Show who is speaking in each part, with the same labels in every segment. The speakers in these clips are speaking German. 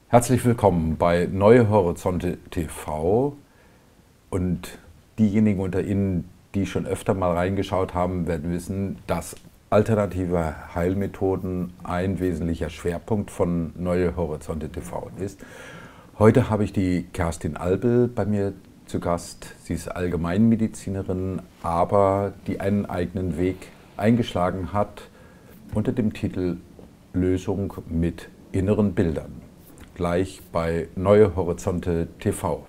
Speaker 1: Herzlich willkommen bei Neue Horizonte TV, und diejenigen unter Ihnen, die schon öfter mal reingeschaut haben, werden wissen, dass alternative Heilmethoden ein wesentlicher Schwerpunkt von Neue Horizonte TV ist. Heute habe ich die Kerstin Albel bei mir zu Gast. Sie ist Allgemeinmedizinerin, aber die einen eigenen Weg eingeschlagen hat unter dem Titel Lösung mit inneren Bildern. Gleich bei Neue Horizonte TV.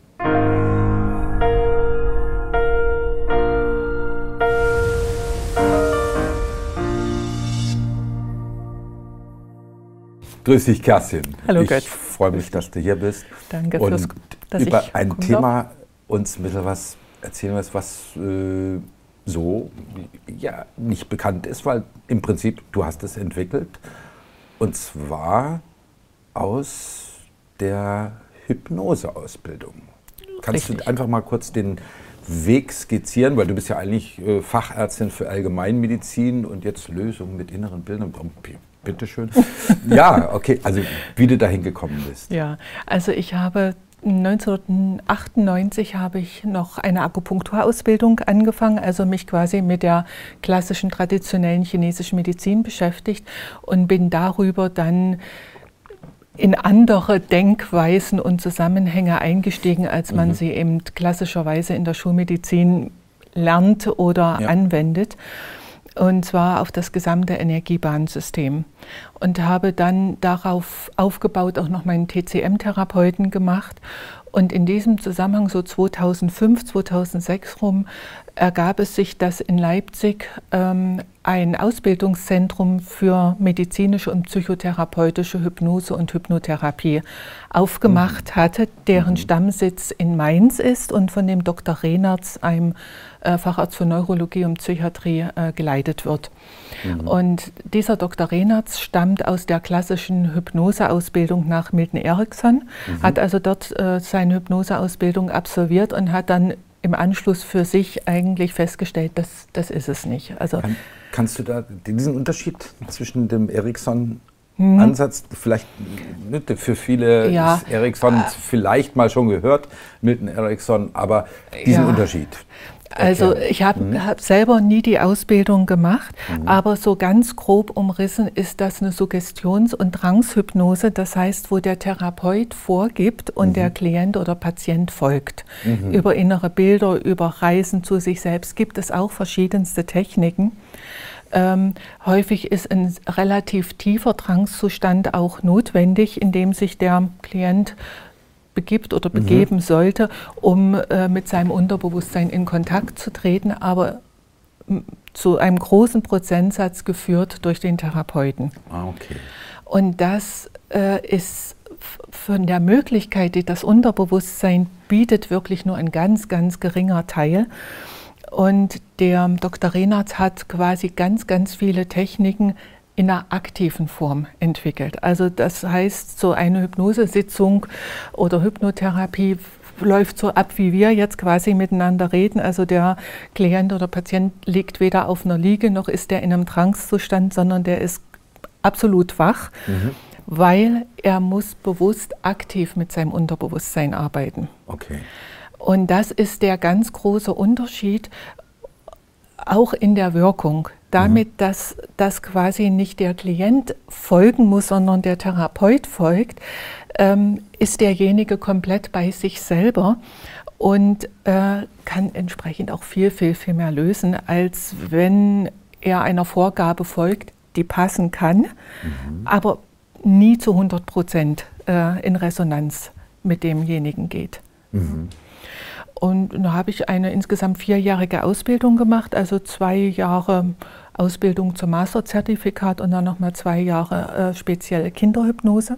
Speaker 1: Grüß dich, Kerstin.
Speaker 2: Hallo, Götz.
Speaker 1: Ich freue mich, dass du hier bist.
Speaker 2: Danke
Speaker 1: und
Speaker 2: fürs, dass
Speaker 1: über
Speaker 2: ich
Speaker 1: ein Thema uns ein bisschen was erzählen wirst, was so ja, nicht bekannt ist, weil im Prinzip du hast es entwickelt, und zwar aus der Hypnoseausbildung. Kannst du einfach mal kurz den Weg skizzieren, weil du bist ja eigentlich Fachärztin für Allgemeinmedizin und jetzt Lösung mit inneren Bildern. Bitteschön. Ja, okay, also wie du dahin gekommen bist.
Speaker 2: Ja, also ich habe 1998 habe ich noch eine Akupunkturausbildung angefangen, also mich quasi mit der klassischen traditionellen chinesischen Medizin beschäftigt und bin darüber dann in andere Denkweisen und Zusammenhänge eingestiegen, als man sie eben klassischerweise in der Schulmedizin lernt oder anwendet. Und zwar auf das gesamte Energiebahnsystem. Und habe dann darauf aufgebaut auch noch meinen TCM-Therapeuten gemacht. Und in diesem Zusammenhang, so 2005, 2006 rum, ergab es sich, dass in Leipzig ein Ausbildungszentrum für medizinische und psychotherapeutische Hypnose und Hypnotherapie aufgemacht hatte, deren Stammsitz in Mainz ist und von dem Dr. Rehnertz, einem Facharzt für Neurologie und Psychiatrie, geleitet wird. Und dieser Dr. Rehnertz stammt aus der klassischen Hypnoseausbildung nach Milton Erickson, hat also dort seine Hypnoseausbildung absolviert und hat dann im Anschluss für sich eigentlich festgestellt, das ist es nicht. Also
Speaker 1: kannst du da diesen Unterschied zwischen dem Erickson-Ansatz, vielleicht für viele ist Erickson vielleicht mal schon gehört, Milton Erickson, aber diesen Unterschied?
Speaker 2: Also ich hab selber nie die Ausbildung gemacht, aber so ganz grob umrissen ist das eine Suggestions- und Trancehypnose, das heißt, wo der Therapeut vorgibt und der Klient oder Patient folgt. Über innere Bilder, über Reisen zu sich selbst gibt es auch verschiedenste Techniken. Häufig ist ein relativ tiefer Trancezustand auch notwendig, in dem sich der Klient begibt oder begeben sollte, um mit seinem Unterbewusstsein in Kontakt zu treten, aber zu einem großen Prozentsatz geführt durch den Therapeuten.
Speaker 1: Okay.
Speaker 2: Und das ist von der Möglichkeit, die das Unterbewusstsein bietet, wirklich nur ein ganz, ganz geringer Teil. Und der Dr. Rehnertz hat quasi ganz, ganz viele Techniken in einer aktiven Form entwickelt. Also das heißt, so eine Hypnosesitzung oder Hypnotherapie läuft so ab, wie wir jetzt quasi miteinander reden. Also der Klient oder Patient liegt weder auf einer Liege, noch ist er in einem Trancezustand, sondern der ist absolut wach, weil er muss bewusst aktiv mit seinem Unterbewusstsein arbeiten.
Speaker 1: Okay.
Speaker 2: Und das ist der ganz große Unterschied, auch in der Wirkung. Damit, dass quasi nicht der Klient folgen muss, sondern der Therapeut folgt, ist derjenige komplett bei sich selber und kann entsprechend auch viel, viel, viel mehr lösen, als wenn er einer Vorgabe folgt, die passen kann, aber nie zu 100% in Resonanz mit demjenigen geht. Und da habe ich eine insgesamt 4-jährige Ausbildung gemacht, also 2 Jahre Ausbildung zum Masterzertifikat und dann nochmal 2 Jahre spezielle Kinderhypnose,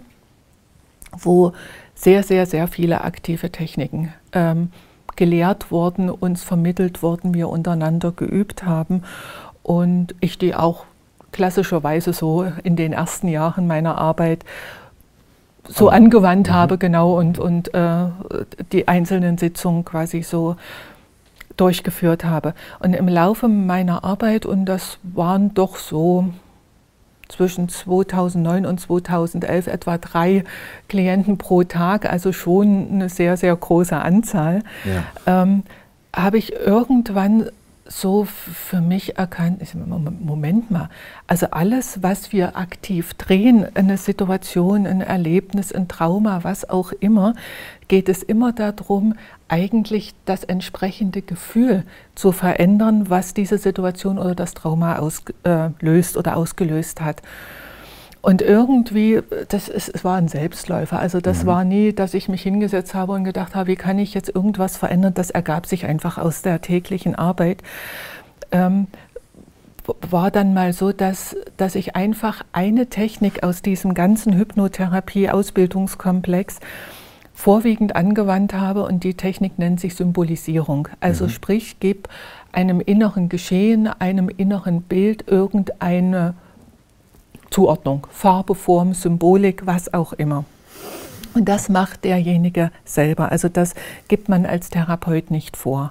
Speaker 2: wo sehr, sehr, sehr viele aktive Techniken gelehrt wurden, uns vermittelt wurden, wir untereinander geübt haben und ich die auch klassischerweise so in den ersten Jahren meiner Arbeit so angewandt habe, genau, und die einzelnen Sitzungen quasi so durchgeführt habe. Und im Laufe meiner Arbeit, und das waren doch so zwischen 2009 und 2011 etwa 3 Klienten pro Tag, also schon eine sehr, sehr große Anzahl, habe ich irgendwann so für mich erkannt, Moment mal, also alles, was wir aktiv drehen, eine Situation, ein Erlebnis, ein Trauma, was auch immer, geht es immer darum, eigentlich das entsprechende Gefühl zu verändern, was diese Situation oder das Trauma auslöst oder ausgelöst hat. Und irgendwie, es war ein Selbstläufer, also das war nie, dass ich mich hingesetzt habe und gedacht habe, wie kann ich jetzt irgendwas verändern, das ergab sich einfach aus der täglichen Arbeit. War dann mal so, dass ich einfach eine Technik aus diesem ganzen Hypnotherapie-Ausbildungskomplex vorwiegend angewandt habe und die Technik nennt sich Symbolisierung. Also sprich, gib einem inneren Geschehen, einem inneren Bild irgendeine Zuordnung, Farbe, Form, Symbolik, was auch immer. Und das macht derjenige selber. Also das gibt man als Therapeut nicht vor.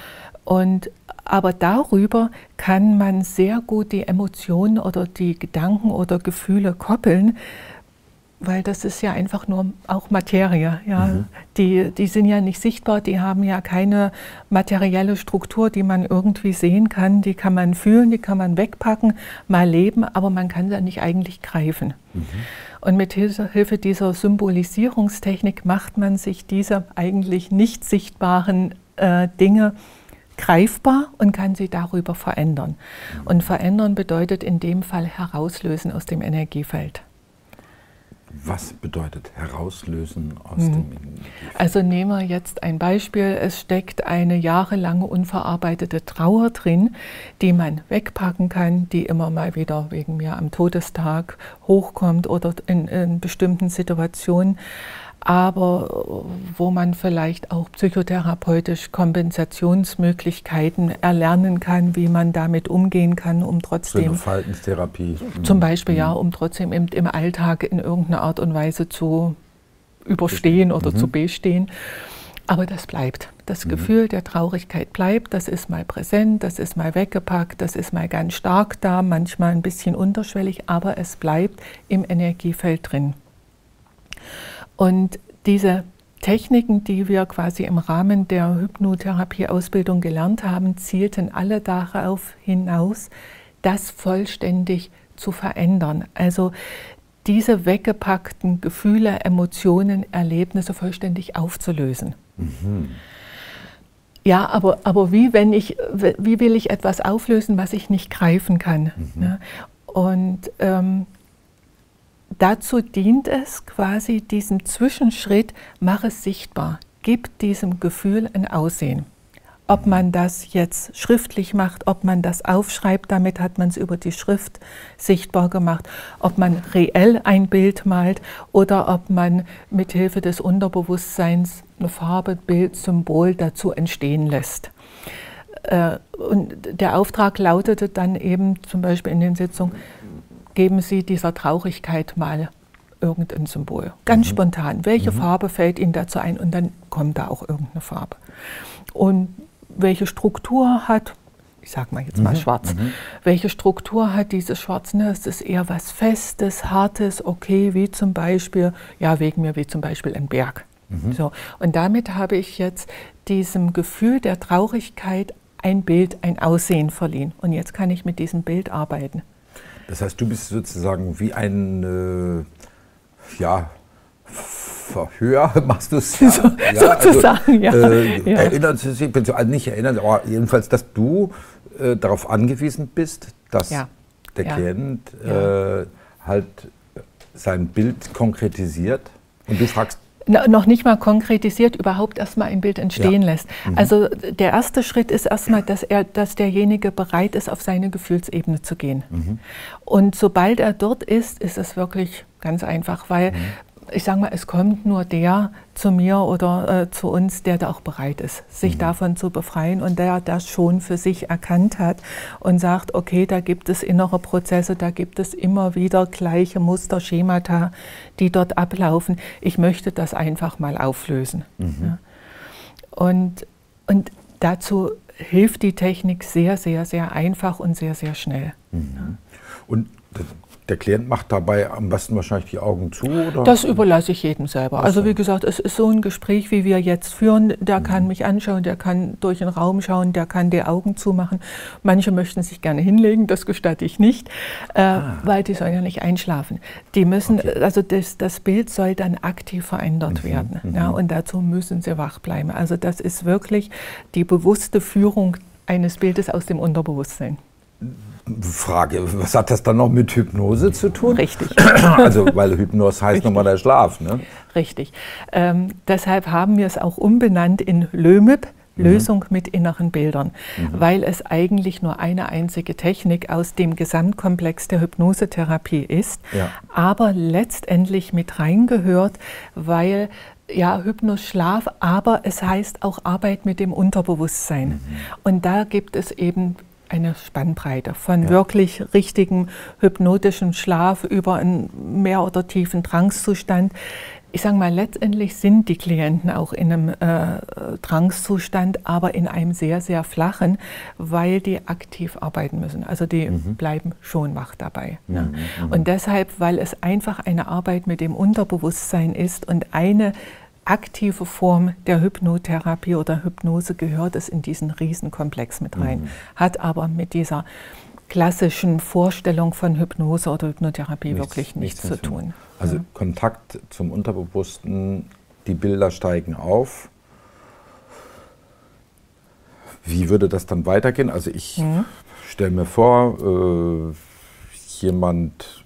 Speaker 2: Aber darüber kann man sehr gut die Emotionen oder die Gedanken oder Gefühle koppeln, weil das ist ja einfach nur auch Materie. Ja? Die sind ja nicht sichtbar, die haben ja keine materielle Struktur, die man irgendwie sehen kann. Die kann man fühlen, die kann man wegpacken, mal leben, aber man kann sie nicht eigentlich greifen. Und mit Hilfe dieser Symbolisierungstechnik macht man sich diese eigentlich nicht sichtbaren Dinge greifbar und kann sie darüber verändern. Und verändern bedeutet in dem Fall herauslösen aus dem Energiefeld.
Speaker 1: Was bedeutet herauslösen aus dem Energiefeld?
Speaker 2: Also nehmen wir jetzt ein Beispiel. Es steckt eine jahrelange unverarbeitete Trauer drin, die man wegpacken kann, die immer mal wieder wegen mir am Todestag hochkommt oder in bestimmten Situationen, aber wo man vielleicht auch psychotherapeutisch Kompensationsmöglichkeiten erlernen kann, wie man damit umgehen kann, um trotzdem...
Speaker 1: So eine Verhaltenstherapie.
Speaker 2: Zum Beispiel, ja, um trotzdem im Alltag in irgendeiner Art und Weise zu überstehen oder zu bestehen. Aber das bleibt. Das Gefühl der Traurigkeit bleibt, das ist mal präsent, das ist mal weggepackt, das ist mal ganz stark da, manchmal ein bisschen unterschwellig, aber es bleibt im Energiefeld drin. Und diese Techniken, die wir quasi im Rahmen der Hypnotherapie-Ausbildung gelernt haben, zielten alle darauf hinaus, das vollständig zu verändern. Also diese weggepackten Gefühle, Emotionen, Erlebnisse vollständig aufzulösen. Ja, aber wie will ich etwas auflösen, was ich nicht greifen kann? Ne? Und dazu dient es quasi diesen Zwischenschritt, mach es sichtbar, gib diesem Gefühl ein Aussehen. Ob man das jetzt schriftlich macht, ob man das aufschreibt, damit hat man es über die Schrift sichtbar gemacht, ob man reell ein Bild malt oder ob man mit Hilfe des Unterbewusstseins eine Farbe, Bild, Symbol dazu entstehen lässt. Und der Auftrag lautete dann eben zum Beispiel in den Sitzungen, geben Sie dieser Traurigkeit mal irgendein Symbol. Ganz spontan. Welche Farbe fällt Ihnen dazu ein? Und dann kommt da auch irgendeine Farbe. Und welche Struktur hat, ich sage mal jetzt mal schwarz, welche Struktur hat dieses Schwarz? Ne? Es ist eher was Festes, Hartes, okay, wie zum Beispiel, ja, wegen mir wie zum Beispiel ein Berg. So. Und damit habe ich jetzt diesem Gefühl der Traurigkeit ein Bild, ein Aussehen verliehen. Und jetzt kann ich mit diesem Bild arbeiten.
Speaker 1: Das heißt, du bist sozusagen wie ein, Verhör, machst du es? Ja,
Speaker 2: sozusagen,
Speaker 1: also, erinnert Sie sich, nicht erinnert, aber jedenfalls, dass du darauf angewiesen bist, dass der Klient halt sein Bild konkretisiert und du fragst,
Speaker 2: noch nicht mal konkretisiert, überhaupt erstmal ein Bild entstehen lässt. Also der erste Schritt ist erstmal, dass derjenige bereit ist, auf seine Gefühlsebene zu gehen. Und sobald er dort ist, ist es wirklich ganz einfach, weil ich sage mal, es kommt nur der zu mir oder zu uns, der da auch bereit ist, sich davon zu befreien und der das schon für sich erkannt hat und sagt, okay, da gibt es innere Prozesse, da gibt es immer wieder gleiche Muster, Schemata, die dort ablaufen. Ich möchte das einfach mal auflösen. Ja. Und dazu hilft die Technik sehr, sehr, sehr einfach und sehr, sehr schnell.
Speaker 1: Und der Klient macht dabei am besten wahrscheinlich die Augen zu? Oder?
Speaker 2: Das überlasse ich jedem selber. Also wie gesagt, es ist so ein Gespräch, wie wir jetzt führen. Der kann mich anschauen, der kann durch den Raum schauen, der kann die Augen zumachen. Manche möchten sich gerne hinlegen, das gestatte ich nicht, weil die sollen ja nicht einschlafen. Die müssen, also das Bild soll dann aktiv verändert werden. Ja, und dazu müssen sie wach bleiben. Also das ist wirklich die bewusste Führung eines Bildes aus dem Unterbewusstsein.
Speaker 1: Frage, was hat das dann noch mit Hypnose zu tun?
Speaker 2: Richtig.
Speaker 1: Also, weil Hypnose heißt nochmal der Schlaf, ne?
Speaker 2: Richtig. Deshalb haben wir es auch umbenannt in LÖMIP, Lösung mit inneren Bildern, weil es eigentlich nur eine einzige Technik aus dem Gesamtkomplex der Hypnosetherapie ist, aber letztendlich mit reingehört, weil ja, Hypnos, Schlaf, aber es heißt auch Arbeit mit dem Unterbewusstsein. Und da gibt es eben eine Spannbreite von wirklich richtigem hypnotischen Schlaf über einen mehr oder tiefen Trancezustand. Ich sage mal, letztendlich sind die Klienten auch in einem Trancezustand, aber in einem sehr, sehr flachen, weil die aktiv arbeiten müssen. Also die bleiben schon wach dabei. Ne? Und deshalb, weil es einfach eine Arbeit mit dem Unterbewusstsein ist und eine aktive Form der Hypnotherapie oder Hypnose gehört es in diesen Riesenkomplex mit rein, hat aber mit dieser klassischen Vorstellung von Hypnose oder Hypnotherapie wirklich nichts zu tun.
Speaker 1: Also Kontakt zum Unterbewussten, die Bilder steigen auf. Wie würde das dann weitergehen? Also ich stelle mir vor, jemand,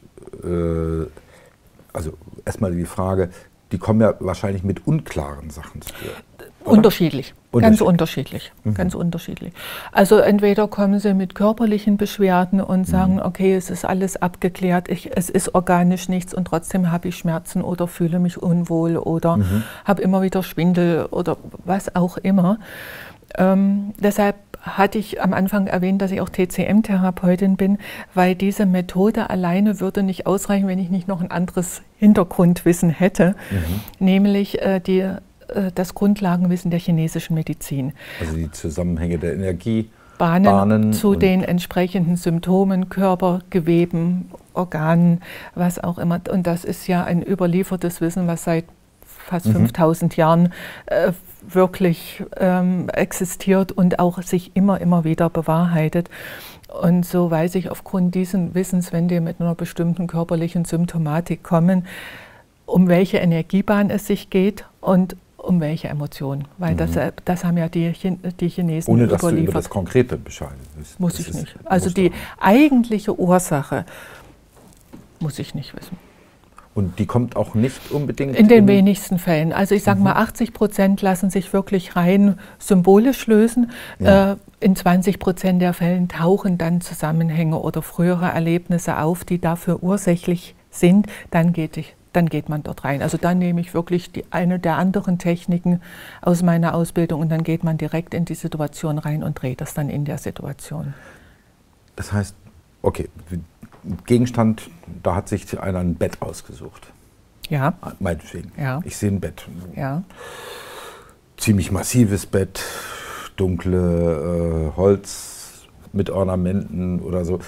Speaker 1: also erstmal die Frage, die kommen ja wahrscheinlich mit unklaren Sachen zu dir.
Speaker 2: Unterschiedlich, ganz unterschiedlich, ganz unterschiedlich. Also entweder kommen sie mit körperlichen Beschwerden und sagen, okay, es ist alles abgeklärt, es ist organisch nichts und trotzdem habe ich Schmerzen oder fühle mich unwohl oder habe immer wieder Schwindel oder was auch immer. Deshalb hatte ich am Anfang erwähnt, dass ich auch TCM-Therapeutin bin, weil diese Methode alleine würde nicht ausreichen, wenn ich nicht noch ein anderes Hintergrundwissen hätte, nämlich das Grundlagenwissen der chinesischen Medizin.
Speaker 1: Also die Zusammenhänge der
Speaker 2: Energiebahnen zu den entsprechenden Symptomen, Körpergeweben, Organen, was auch immer. Und das ist ja ein überliefertes Wissen, was seit fast 5000 Jahren wirklich existiert und auch sich immer wieder bewahrheitet. Und so weiß ich aufgrund dieses Wissens, wenn die mit einer bestimmten körperlichen Symptomatik kommen, um welche Energiebahn es sich geht und um welche Emotionen. Weil das haben ja die Chinesen
Speaker 1: ohne dass
Speaker 2: überliefert.
Speaker 1: du über das Konkrete Bescheid wissen.
Speaker 2: Muss ich nicht. Also die eigentliche Ursache muss ich nicht wissen.
Speaker 1: Und die kommt auch nicht unbedingt
Speaker 2: in den wenigsten Fällen. Also ich sage mal, 80% lassen sich wirklich rein symbolisch lösen. In 20% der Fällen tauchen dann Zusammenhänge oder frühere Erlebnisse auf, die dafür ursächlich sind. Dann geht man dort rein. Also dann nehme ich wirklich eine der anderen Techniken aus meiner Ausbildung und dann geht man direkt in die Situation rein und dreht das dann in der Situation.
Speaker 1: Das heißt, okay, Gegenstand, da hat sich einer ein Bett ausgesucht.
Speaker 2: Ja.
Speaker 1: Meinetwegen.
Speaker 2: Ja.
Speaker 1: Ich sehe ein Bett.
Speaker 2: Ja.
Speaker 1: Ziemlich massives Bett, dunkle Holz mit Ornamenten oder so.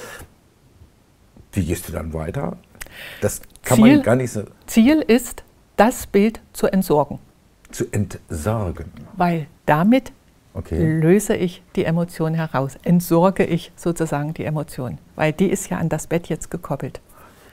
Speaker 1: Wie gehst du dann weiter? Das kann man gar nicht so.
Speaker 2: Ziel ist, das Bild zu entsorgen.
Speaker 1: Zu entsorgen.
Speaker 2: Weil damit löse ich die Emotion heraus, entsorge ich sozusagen die Emotion, weil die ist ja an das Bett jetzt gekoppelt.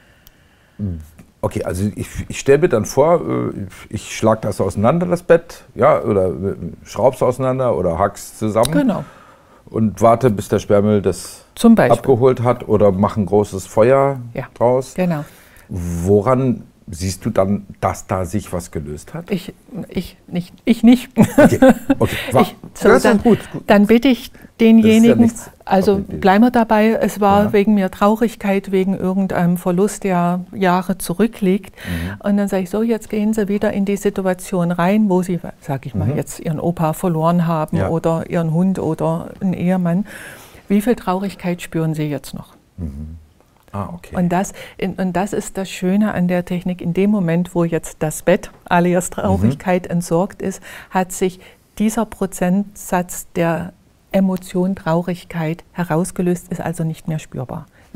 Speaker 1: Okay, also ich stelle mir dann vor, ich schlage das auseinander, das Bett, ja, oder schraub's auseinander oder hack's zusammen.
Speaker 2: Genau.
Speaker 1: Und warte, bis der Sperrmüll das abgeholt hat oder mache ein großes Feuer draus.
Speaker 2: Genau.
Speaker 1: Woran siehst du dann, dass da sich was gelöst hat?
Speaker 2: Ich nicht.
Speaker 1: Okay.
Speaker 2: Dann bitte ich denjenigen, also bleiben wir dabei, es war wegen mir Traurigkeit, wegen irgendeinem Verlust, der Jahre zurückliegt. Und dann sage ich so, jetzt gehen Sie wieder in die Situation rein, wo Sie, sage ich mal, jetzt Ihren Opa verloren haben oder Ihren Hund oder einen Ehemann. Wie viel Traurigkeit spüren Sie jetzt noch?
Speaker 1: Okay.
Speaker 2: Und das ist das Schöne an der Technik. In dem Moment, wo jetzt das Bett alias Traurigkeit entsorgt ist, hat sich dieser Prozentsatz der Emotion Traurigkeit herausgelöst, ist also nicht mehr spürbar.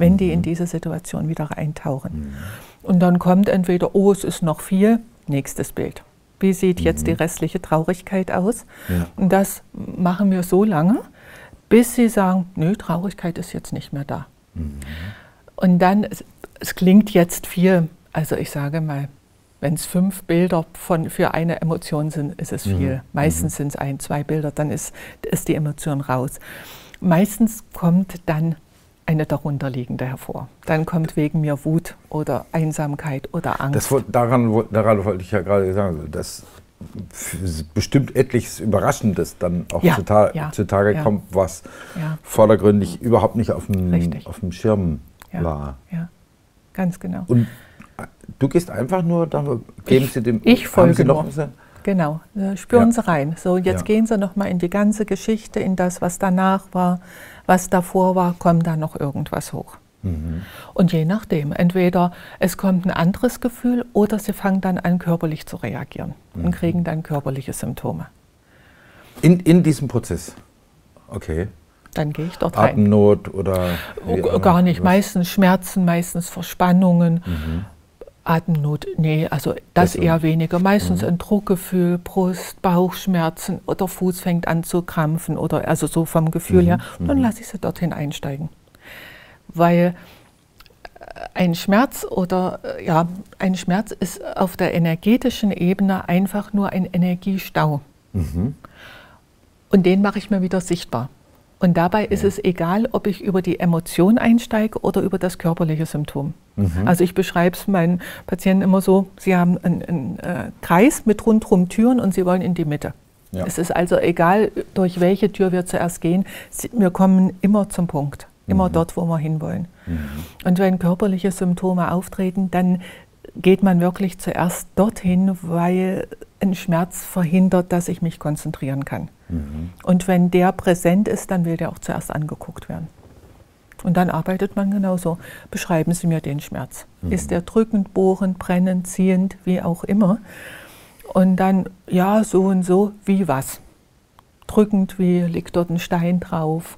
Speaker 2: wenn die in diese Situation wieder eintauchen. Und dann kommt entweder, oh, es ist noch viel, nächstes Bild. Wie sieht jetzt die restliche Traurigkeit aus? Ja. Und das machen wir so lange, bis sie sagen, nö, Traurigkeit ist jetzt nicht mehr da. Und dann, es klingt jetzt viel, also ich sage mal, wenn es 5 Bilder für eine Emotion sind, ist es viel. Meistens sind es 1, 2 Bilder, dann ist die Emotion raus. Meistens kommt dann eine darunterliegende hervor. Dann kommt wegen mir Wut oder Einsamkeit oder Angst.
Speaker 1: Daran wollte ich ja gerade sagen, dass bestimmt etliches Überraschendes dann auch zutage kommt, was vordergründig überhaupt nicht auf dem Schirm war.
Speaker 2: Ja, ganz genau.
Speaker 1: Und du gehst einfach nur, geben Sie dem...
Speaker 2: Ich folge noch. Genau, spüren Sie rein. So, jetzt gehen Sie noch mal in die ganze Geschichte, in das, was danach war, was davor war, kommt da noch irgendwas hoch. Und je nachdem, entweder es kommt ein anderes Gefühl oder Sie fangen dann an, körperlich zu reagieren und kriegen dann körperliche Symptome.
Speaker 1: In diesem Prozess? Okay.
Speaker 2: Dann gehe ich dort rein.
Speaker 1: Atemnot oder...
Speaker 2: Gar nicht, meistens Schmerzen, meistens Verspannungen. Atemnot, nee, also das eher weniger. Meistens ein Druckgefühl, Brust, Bauchschmerzen oder Fuß fängt an zu krampfen oder also so vom Gefühl her. Dann lasse ich sie dorthin einsteigen. Weil ein Schmerz ein Schmerz ist auf der energetischen Ebene einfach nur ein Energiestau. Und den mache ich mir wieder sichtbar. Und dabei ist es egal, ob ich über die Emotion einsteige oder über das körperliche Symptom. Also ich beschreibe es meinen Patienten immer so, sie haben einen Kreis mit rundherum Türen und sie wollen in die Mitte. Ja. Es ist also egal, durch welche Tür wir zuerst gehen, wir kommen immer zum Punkt, immer dort, wo wir hinwollen. Und wenn körperliche Symptome auftreten, dann geht man wirklich zuerst dorthin, weil ein Schmerz verhindert, dass ich mich konzentrieren kann. Und wenn der präsent ist, dann will der auch zuerst angeguckt werden. Und dann arbeitet man genauso. Beschreiben Sie mir den Schmerz. Ist der drückend, bohrend, brennend, ziehend, wie auch immer? Und dann, ja, so und so, wie was? Drückend, wie liegt dort ein Stein drauf?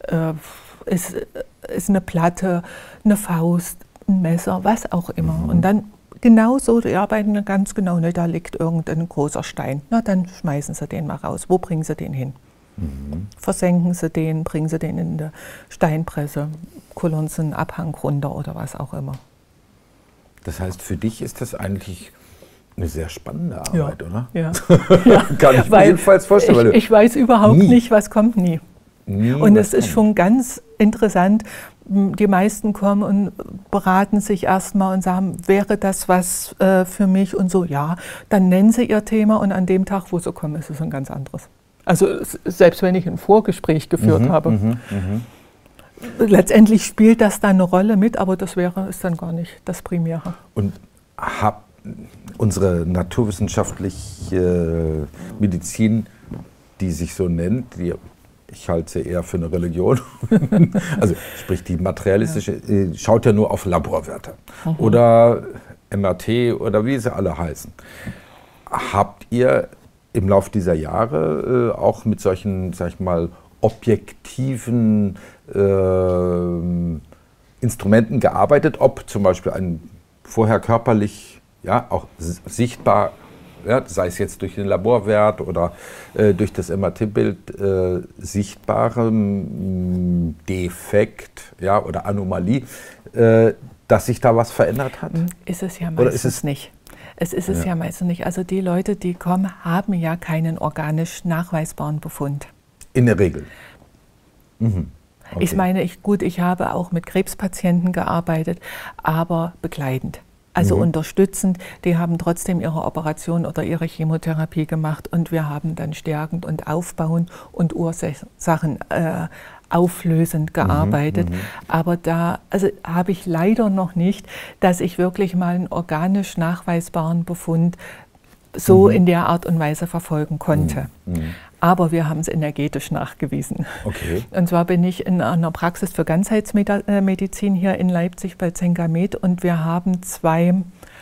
Speaker 2: Ist eine Platte, eine Faust, ein Messer, was auch immer. Und dann genauso, die arbeiten ganz genau, ne, da liegt irgendein großer Stein. Na, dann schmeißen Sie den mal raus. Wo bringen Sie den hin? Versenken Sie den, bringen Sie den in die Steinpresse, kullern Sie einen Abhang runter oder was auch immer.
Speaker 1: Das heißt, für dich ist das eigentlich eine sehr spannende Arbeit, oder?
Speaker 2: Ja.
Speaker 1: Kann ich mir jedenfalls vorstellen.
Speaker 2: Ich weiß überhaupt nicht, was kommt nie. Und es ist schon ganz interessant, die meisten kommen und beraten sich erstmal und sagen, wäre das was für mich und so, ja, dann nennen sie ihr Thema und an dem Tag, wo sie kommen, ist es ein ganz anderes. Also selbst wenn ich ein Vorgespräch geführt habe. Letztendlich spielt das dann eine Rolle mit, aber das ist dann gar nicht das Primäre.
Speaker 1: Und unsere naturwissenschaftliche Medizin, die sich so nennt, ich halte sie eher für eine Religion, also sprich die materialistische, schaut ja nur auf Laborwerte oder MRT oder wie sie alle heißen. Habt ihr im Laufe dieser Jahre auch mit solchen, sag ich mal, objektiven Instrumenten gearbeitet, ob zum Beispiel ein vorher körperlich, ja, auch sichtbar, ja, sei es jetzt durch den Laborwert oder durch das MRT-Bild sichtbarem Defekt, ja, oder Anomalie, dass sich da was verändert hat?
Speaker 2: Ist es ja meistens nicht. Es ist es ja meistens nicht. Also die Leute, die kommen, haben ja keinen organisch nachweisbaren Befund.
Speaker 1: In der Regel.
Speaker 2: Okay. Ich meine, ich habe auch mit Krebspatienten gearbeitet, aber begleitend. Also unterstützend, die haben trotzdem ihre Operation oder ihre Chemotherapie gemacht und wir haben dann stärkend und aufbauend und Ursachen auflösend gearbeitet. Aber da habe ich leider noch nicht, dass ich wirklich mal einen organisch nachweisbaren Befund so in der Art und Weise verfolgen konnte. Aber wir haben es energetisch nachgewiesen.
Speaker 1: Okay.
Speaker 2: Und zwar bin ich in einer Praxis für Ganzheitsmedizin hier in Leipzig bei Zengamed und wir haben 2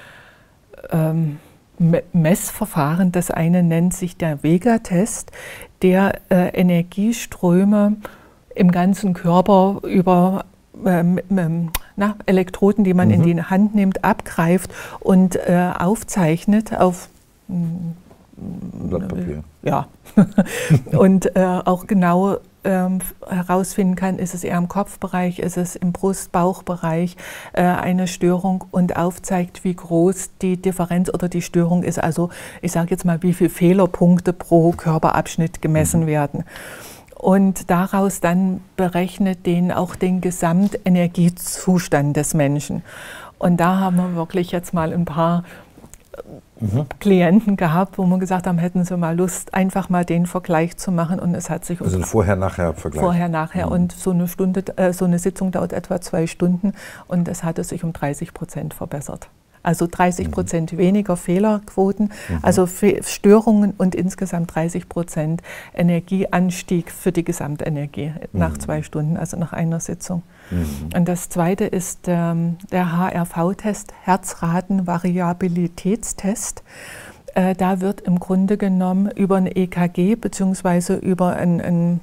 Speaker 2: Messverfahren. Das eine nennt sich der Vega-Test, der Energieströme im ganzen Körper über Elektroden, die man in die Hand nimmt, abgreift und aufzeichnet auf
Speaker 1: Blatt Papier.
Speaker 2: Ja, und auch genau herausfinden kann, ist es eher im Kopfbereich, ist es im Brust-Bauchbereich eine Störung und aufzeigt, wie groß die Differenz oder die Störung ist. Also ich sage jetzt mal, wie viele Fehlerpunkte pro Körperabschnitt gemessen werden. Und daraus dann berechnet auch den Gesamtenergiezustand des Menschen. Und da haben wir wirklich jetzt mal ein paar Klienten gehabt, wo wir gesagt haben, hätten sie mal Lust, einfach mal den Vergleich zu machen. Und es hat sich
Speaker 1: also ein Vorher-Nachher-Vergleich.
Speaker 2: Vorher-Nachher. Und so eine Sitzung dauert etwa 2 Stunden und es hatte sich um 30% verbessert. Also 30% weniger Fehlerquoten, also Störungen und insgesamt 30% Energieanstieg für die Gesamtenergie nach 2 Stunden, also nach einer Sitzung. Und das zweite ist der HRV-Test, Herzratenvariabilitätstest. Da wird im Grunde genommen über ein EKG bzw. über einen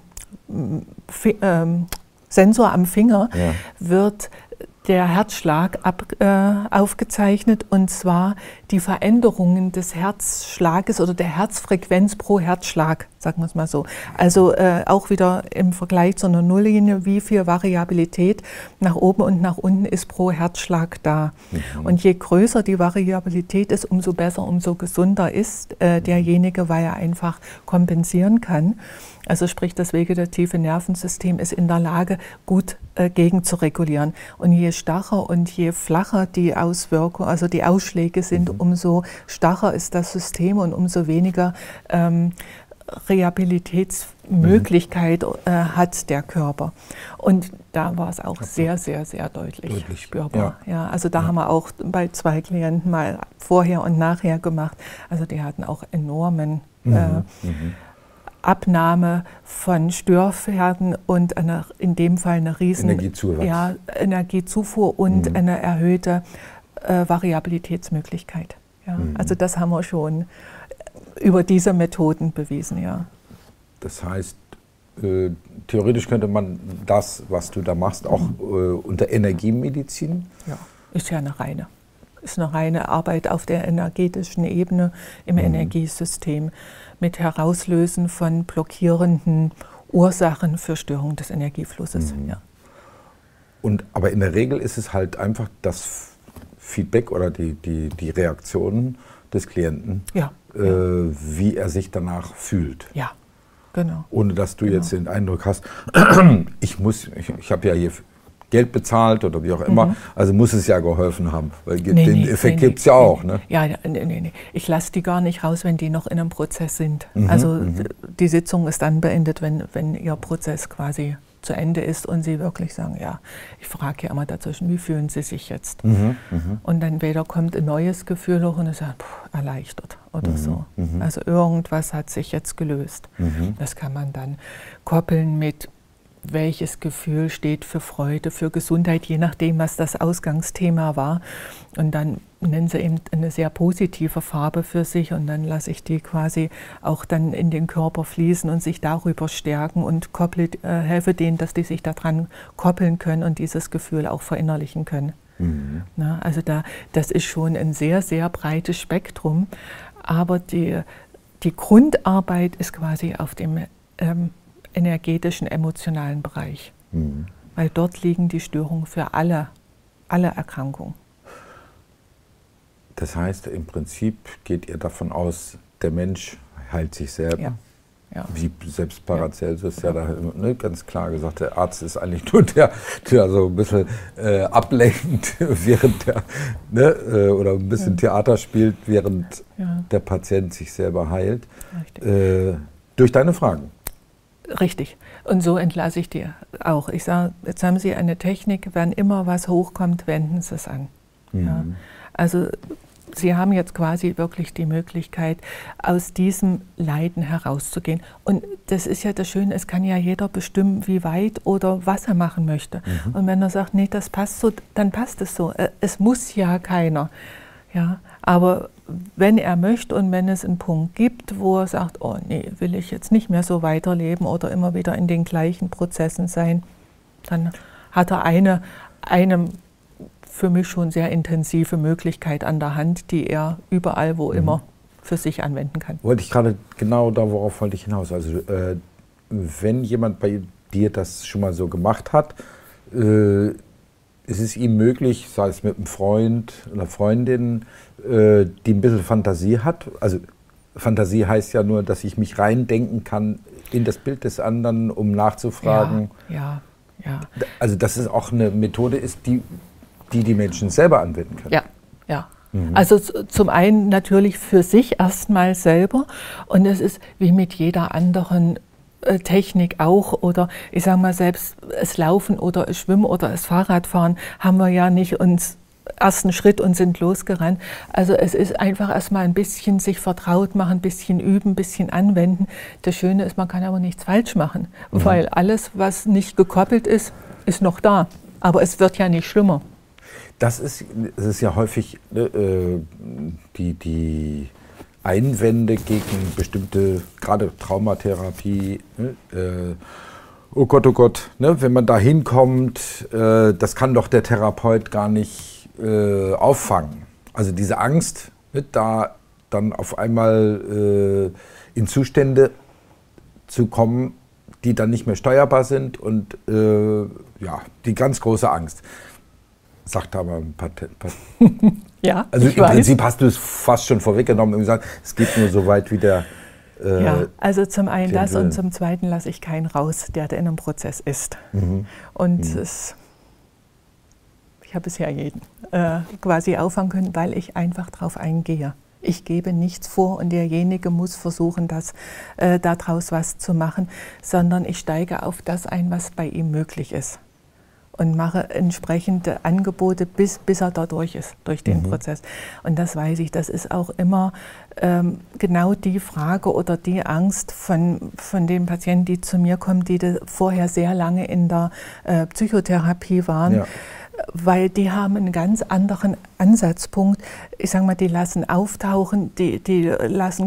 Speaker 2: Sensor am Finger wird der Herzschlag aufgezeichnet, und zwar die Veränderungen des Herzschlages oder der Herzfrequenz pro Herzschlag, sagen wir es mal so. Also auch wieder im Vergleich zu einer Nulllinie, wie viel Variabilität nach oben und nach unten ist pro Herzschlag da. Und je größer die Variabilität ist, umso besser, umso gesünder ist derjenige, weil er einfach kompensieren kann. Also sprich, das vegetative Nervensystem ist in der Lage, gut gegen zu regulieren. Und je starrer und je flacher die Auswirkungen, also die Ausschläge sind, umso starrer ist das System und umso weniger Rehabilitätsmöglichkeit hat der Körper. Und da war es auch sehr, sehr, sehr deutlich spürbar. Ja, also da haben wir auch bei 2 Klienten mal vorher und nachher gemacht. Also die hatten auch enormen Abnahme von Störfäden und in dem Fall eine riesen Energiezufuhr und eine erhöhte Variabilitätsmöglichkeit. Ja. Also das haben wir schon über diese Methoden bewiesen. Ja.
Speaker 1: Das heißt, theoretisch könnte man das, was du da machst, auch unter Energiemedizin?
Speaker 2: Ja, ist ja eine reine Arbeit auf der energetischen Ebene im Energiesystem mit Herauslösen von blockierenden Ursachen für Störung des Energieflusses. Ja.
Speaker 1: Aber in der Regel ist es halt einfach das Feedback oder die Reaktionen des Klienten, wie er sich danach fühlt.
Speaker 2: Ja, genau.
Speaker 1: Ohne dass du jetzt den Eindruck hast, ich habe ja hier Geld bezahlt oder wie auch immer, also muss es ja geholfen haben, weil den Effekt gibt es ja auch. Ne?
Speaker 2: Ja, nee. Ich lasse die gar nicht raus, wenn die noch in einem Prozess sind. Also die Sitzung ist dann beendet, wenn ihr Prozess quasi zu Ende ist und sie wirklich sagen, ja, ich frage ja immer dazwischen, wie fühlen sie sich jetzt? Und dann wieder kommt ein neues Gefühl hoch und ich sage, erleichtert oder so. Also irgendwas hat sich jetzt gelöst. Das kann man dann koppeln mit, welches Gefühl steht für Freude, für Gesundheit, je nachdem, was das Ausgangsthema war. Und dann nennen sie eben eine sehr positive Farbe für sich und dann lasse ich die quasi auch dann in den Körper fließen und sich darüber stärken und helfe denen, dass die sich daran koppeln können und dieses Gefühl auch verinnerlichen können. Na, also das ist schon ein sehr, sehr breites Spektrum, aber die Grundarbeit ist quasi auf dem energetischen, emotionalen Bereich, weil dort liegen die Störungen für alle Erkrankungen.
Speaker 1: Das heißt, im Prinzip geht ihr davon aus, der Mensch heilt sich selber.
Speaker 2: Ja.
Speaker 1: Wie selbst Paracelsus ja da ganz klar gesagt, der Arzt ist eigentlich nur der so ein bisschen ablenkend während oder ein bisschen Theater spielt, während der Patient sich selber heilt. Durch deine Fragen.
Speaker 2: Richtig. Und so entlasse ich dir auch. Ich sage, jetzt haben Sie eine Technik, wenn immer was hochkommt, wenden Sie es an. Ja. Also Sie haben jetzt quasi wirklich die Möglichkeit, aus diesem Leiden herauszugehen. Und das ist ja das Schöne, es kann ja jeder bestimmen, wie weit oder was er machen möchte. Und wenn er sagt, nee, das passt so, dann passt es so. Es muss ja keiner. Ja, aber wenn er möchte und wenn es einen Punkt gibt, wo er sagt, oh nee, will ich jetzt nicht mehr so weiterleben oder immer wieder in den gleichen Prozessen sein, dann hat er eine für mich schon sehr intensive Möglichkeit an der Hand, die er überall, wo immer, für sich anwenden kann.
Speaker 1: Wollte ich gerade genau worauf wollte ich hinaus. Also wenn jemand bei dir das schon mal so gemacht hat, ist es ihm möglich, sei es mit einem Freund oder Freundin, die ein bisschen Fantasie hat. Also Fantasie heißt ja nur, dass ich mich reindenken kann in das Bild des anderen, um nachzufragen.
Speaker 2: Ja.
Speaker 1: Also dass es auch eine Methode ist, die Menschen selber anwenden können.
Speaker 2: Ja. Also zum einen natürlich für sich erstmal selber, und es ist wie mit jeder anderen Technik auch, oder ich sage mal, selbst das Laufen oder das Schwimmen oder das Fahrradfahren haben wir ja nicht uns ersten Schritt und sind losgerannt. Also es ist einfach erstmal ein bisschen sich vertraut machen, ein bisschen üben, ein bisschen anwenden. Das Schöne ist, man kann aber nichts falsch machen, weil alles, was nicht gekoppelt ist, ist noch da. Aber es wird ja nicht schlimmer.
Speaker 1: Das ist ja häufig die Einwände gegen bestimmte, gerade Traumatherapie. Oh Gott, ne, wenn man da hinkommt, das kann doch der Therapeut gar nicht auffangen. Also diese Angst, ne, da dann auf einmal in Zustände zu kommen, die dann nicht mehr steuerbar sind, und die ganz große Angst. Sagt aber ein paar
Speaker 2: Ja,
Speaker 1: also im Prinzip hast du es fast schon vorweggenommen und gesagt, es geht nur so weit wie der
Speaker 2: also zum einen das und zum zweiten lasse ich keinen raus, der in einem Prozess ist. Und ich habe bisher jeden quasi auffangen können, weil ich einfach drauf eingehe. Ich gebe nichts vor und derjenige muss versuchen, daraus was zu machen, sondern ich steige auf das ein, was bei ihm möglich ist. Und mache entsprechende Angebote, bis er da durch ist, durch den Prozess. Und das weiß ich, das ist auch immer genau die Frage oder die Angst von den Patienten, die zu mir kommen, die vorher sehr lange in der Psychotherapie waren. Ja. Weil die haben einen ganz anderen Ansatzpunkt. Ich sage mal, die lassen auftauchen, die lassen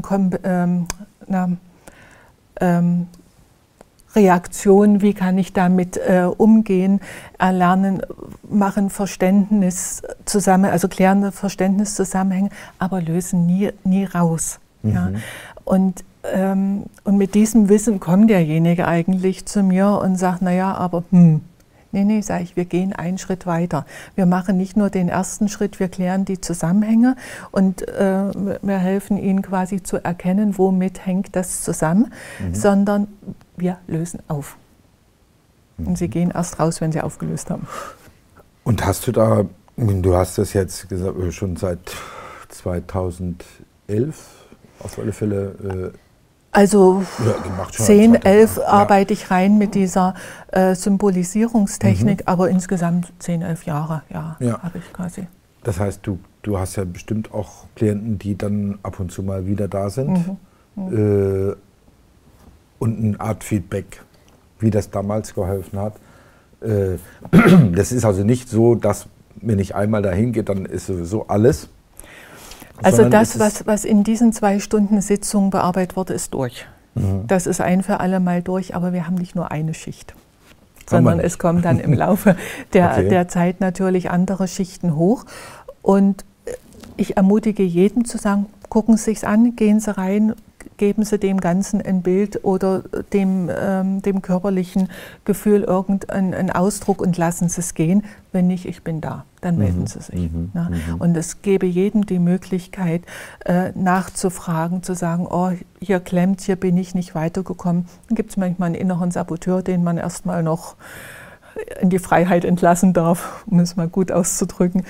Speaker 2: Reaktionen, wie kann ich damit umgehen, erlernen, machen Verständnis zusammen, also klären Verständniszusammenhänge, aber lösen nie raus. Ja. Und mit diesem Wissen kommt derjenige eigentlich zu mir und sagt, naja, aber Nee, sage ich, wir gehen einen Schritt weiter. Wir machen nicht nur den ersten Schritt, wir klären die Zusammenhänge und wir helfen ihnen quasi zu erkennen, womit hängt das zusammen, sondern wir lösen auf. Und sie gehen erst raus, wenn sie aufgelöst haben.
Speaker 1: Und hast du hast das jetzt gesagt, schon seit 2011 auf alle Fälle...
Speaker 2: Also 10, 11 arbeite ich rein mit dieser Symbolisierungstechnik, aber insgesamt 10, 11 Jahre habe ich quasi.
Speaker 1: Das heißt, du hast ja bestimmt auch Klienten, die dann ab und zu mal wieder da sind und eine Art Feedback, wie das damals geholfen hat. Das ist also nicht so, dass wenn ich einmal dahin gehe, dann ist sowieso alles.
Speaker 2: Also das, was in diesen 2 Stunden Sitzung bearbeitet wurde, ist durch. Das ist ein für alle Mal durch, aber wir haben nicht nur eine Schicht, sondern es kommen dann im Laufe der Zeit natürlich andere Schichten hoch. Und ich ermutige jeden zu sagen, gucken Sie sich's an, gehen Sie rein, geben Sie dem Ganzen ein Bild oder dem körperlichen Gefühl irgendeinen Ausdruck und lassen Sie es gehen. Wenn nicht, ich bin da, dann melden Sie sich. Und es gebe jedem die Möglichkeit, nachzufragen, zu sagen, oh, hier klemmt, hier bin ich nicht weitergekommen. Dann gibt es manchmal einen inneren Saboteur, den man erstmal noch in die Freiheit entlassen darf, um es mal gut auszudrücken.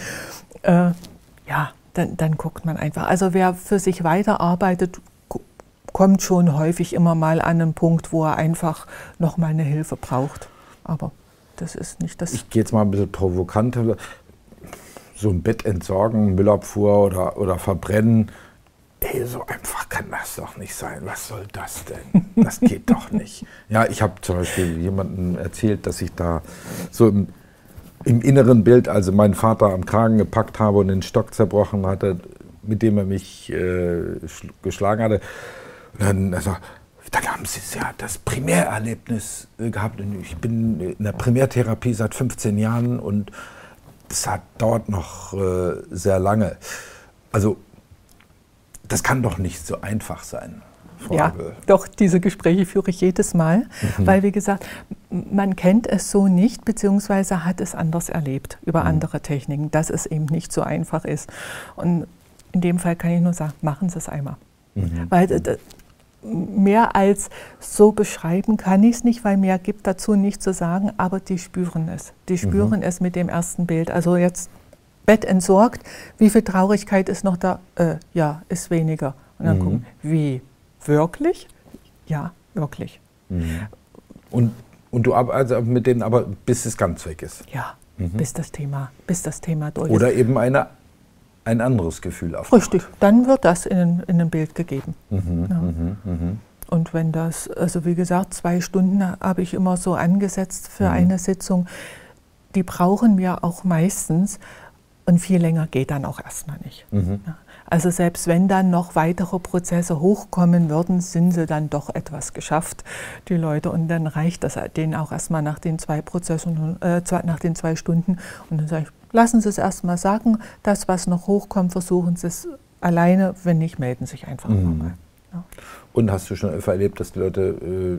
Speaker 2: Dann guckt man einfach. Also wer für sich weiterarbeitet, kommt schon häufig immer mal an einen Punkt, wo er einfach noch mal eine Hilfe braucht. Aber das ist nicht das...
Speaker 1: Ich gehe jetzt mal ein bisschen provokant. So ein Bett entsorgen, Müllabfuhr oder verbrennen. Ey, so einfach kann das doch nicht sein. Was soll das denn? Das geht doch nicht. Ja, ich habe zum Beispiel jemandem erzählt, dass ich da so im inneren Bild, also meinen Vater am Kragen gepackt habe und den Stock zerbrochen hatte, mit dem er mich geschlagen hatte. Und dann, also, Dann haben Sie ja das Primärerlebnis gehabt. Ich bin in der Primärtherapie seit 15 Jahren und das dauert noch sehr lange. Also das kann doch nicht so einfach sein.
Speaker 2: Ja, doch, diese Gespräche führe ich jedes Mal, weil, wie gesagt, man kennt es so nicht, beziehungsweise hat es anders erlebt über andere Techniken, dass es eben nicht so einfach ist. Und in dem Fall kann ich nur sagen, machen Sie es einmal. Weil mehr als so beschreiben kann ich es nicht, weil mehr gibt dazu nicht zu sagen, aber die spüren es. Die spüren es mit dem ersten Bild. Also jetzt Bett entsorgt, wie viel Traurigkeit ist noch da? Ja, ist weniger. Und dann gucken, wie? Wirklich? Ja, wirklich.
Speaker 1: Und du also mit denen aber, bis es ganz weg ist?
Speaker 2: Ja, bis das Thema durch ist.
Speaker 1: Oder eben ein anderes Gefühl auf.
Speaker 2: Richtig, dann wird das in ein Bild gegeben. Und wenn das, also wie gesagt, 2 Stunden habe ich immer so angesetzt für eine Sitzung, die brauchen wir auch meistens und viel länger geht dann auch erstmal nicht. Ja. Also selbst wenn dann noch weitere Prozesse hochkommen würden, sind sie dann doch etwas geschafft, die Leute. Und dann reicht das denen auch erstmal nach den 2 Prozessen, nach den 2 Stunden. Und dann sage ich, lassen Sie es erstmal sagen, das, was noch hochkommt, versuchen Sie es alleine, wenn nicht, melden Sie sich einfach nochmal. Ja.
Speaker 1: Und hast du schon erlebt, dass die Leute,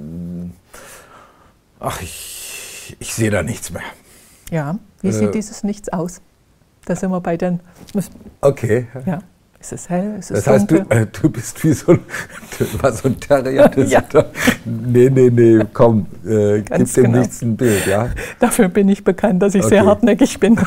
Speaker 1: ich sehe da nichts mehr.
Speaker 2: Ja, wie sieht dieses Nichts aus? Da sind wir bei den...
Speaker 1: Okay.
Speaker 2: Ja. Ist es hell? Ist es
Speaker 1: das
Speaker 2: dunkel?
Speaker 1: Heißt, du bist wie so ein Terrier.
Speaker 2: Ja.
Speaker 1: Nee, komm, gib dem
Speaker 2: genau.
Speaker 1: nichts ein Bild, ja?
Speaker 2: Dafür bin ich bekannt, dass ich sehr hartnäckig bin.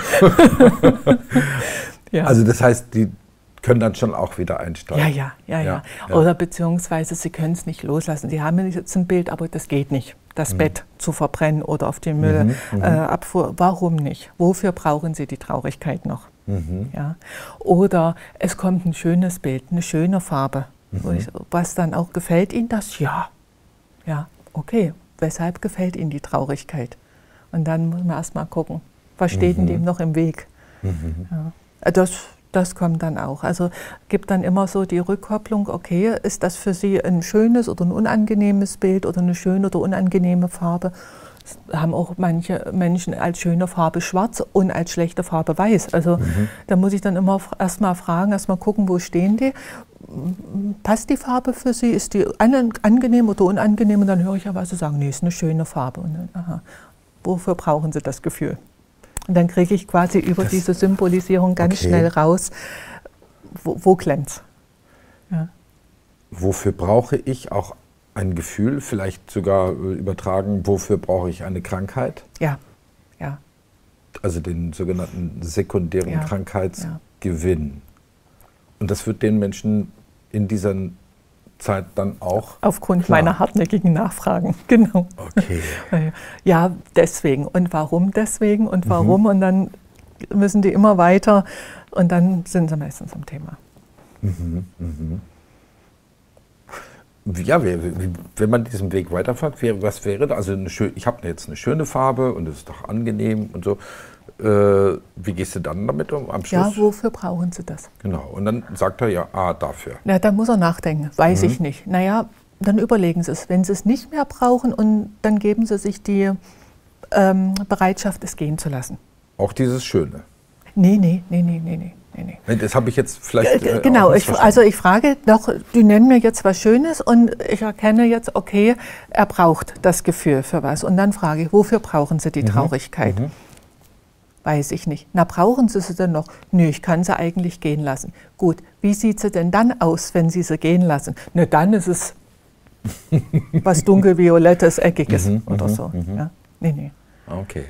Speaker 2: Ja.
Speaker 1: Also das heißt, die können dann schon auch wieder einsteigen.
Speaker 2: Ja. Oder beziehungsweise sie können es nicht loslassen. Sie haben jetzt ein Bild, aber das geht nicht, das Bett zu verbrennen oder auf den Müllabfuhr. Warum nicht? Wofür brauchen Sie die Traurigkeit noch? Ja. Oder es kommt ein schönes Bild, eine schöne Farbe. Was dann auch, gefällt Ihnen das? Ja. Ja, okay. Weshalb gefällt Ihnen die Traurigkeit? Und dann muss man erst mal gucken, was steht in dem noch im Weg? Ja. Das kommt dann auch. Also gibt dann immer so die Rückkopplung, okay, ist das für Sie ein schönes oder ein unangenehmes Bild oder eine schöne oder unangenehme Farbe? Das haben auch manche Menschen als schöne Farbe schwarz und als schlechte Farbe weiß. Also da muss ich dann immer erstmal fragen, erstmal gucken, wo stehen die? Passt die Farbe für Sie? Ist die angenehm oder unangenehm? Und dann höre ich ja, was Sie sagen, nee, ist eine schöne Farbe. Und dann, aha, wofür brauchen Sie das Gefühl? Und dann kriege ich quasi über diese Symbolisierung ganz schnell raus, wo klemmt's. Ja.
Speaker 1: Wofür brauche ich auch ein Gefühl, vielleicht sogar übertragen, wofür brauche ich eine Krankheit?
Speaker 2: Ja.
Speaker 1: Also den sogenannten sekundären Krankheitsgewinn. Und das wird den Menschen in dieser Zeit dann auch
Speaker 2: aufgrund
Speaker 1: klar.
Speaker 2: meiner hartnäckigen Nachfragen, genau.
Speaker 1: Okay.
Speaker 2: Ja, deswegen. Und warum deswegen und warum? Und dann müssen die immer weiter und dann sind sie meistens am Thema.
Speaker 1: Ja, wenn man diesen Weg weiterfährt, was wäre da? Also ich habe jetzt eine schöne Farbe und es ist doch angenehm und so. Wie gehst du dann damit um am Schluss?
Speaker 2: Ja, wofür brauchen Sie das?
Speaker 1: Genau, und dann sagt er dafür.
Speaker 2: Na, dann muss er nachdenken, weiß ich nicht. Naja, dann überlegen Sie es. Wenn Sie es nicht mehr brauchen, und dann geben Sie sich die Bereitschaft, es gehen zu lassen.
Speaker 1: Auch dieses Schöne?
Speaker 2: Nee.
Speaker 1: Das habe ich jetzt vielleicht
Speaker 2: genau, ich frage doch, die nennen mir jetzt was Schönes und ich erkenne jetzt, okay, er braucht das Gefühl für was. Und dann frage ich, wofür brauchen Sie die Traurigkeit? Weiß ich nicht. Na, brauchen Sie sie denn noch? Nö, ich kann sie eigentlich gehen lassen. Gut, wie sieht sie denn dann aus, wenn Sie sie gehen lassen? Na, dann ist es was dunkelviolettes, eckiges oder so. Ja? Nee.
Speaker 1: Okay.